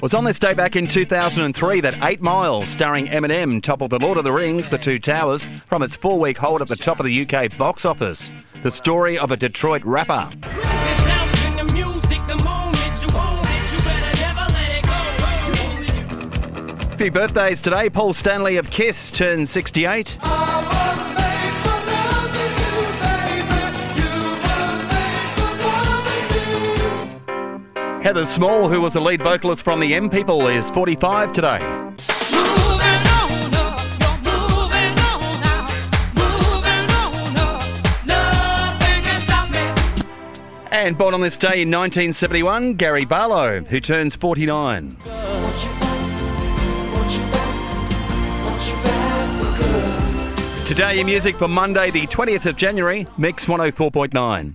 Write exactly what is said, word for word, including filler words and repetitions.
was on this day back in two thousand three that Eight Mile, starring Eminem, toppled The Lord of the Rings, The Two Towers, from its four-week hold at the top of the U K box office. The story of a Detroit rapper. A few birthdays today. Paul Stanley of Kiss turns sixty-eight. Heather Small, who was the lead vocalist from the M People, is forty-five today. And born on this day in nineteen seventy-one, Gary Barlow, who turns forty-nine. Today in music for Monday, the twentieth of January, Mix one oh four point nine.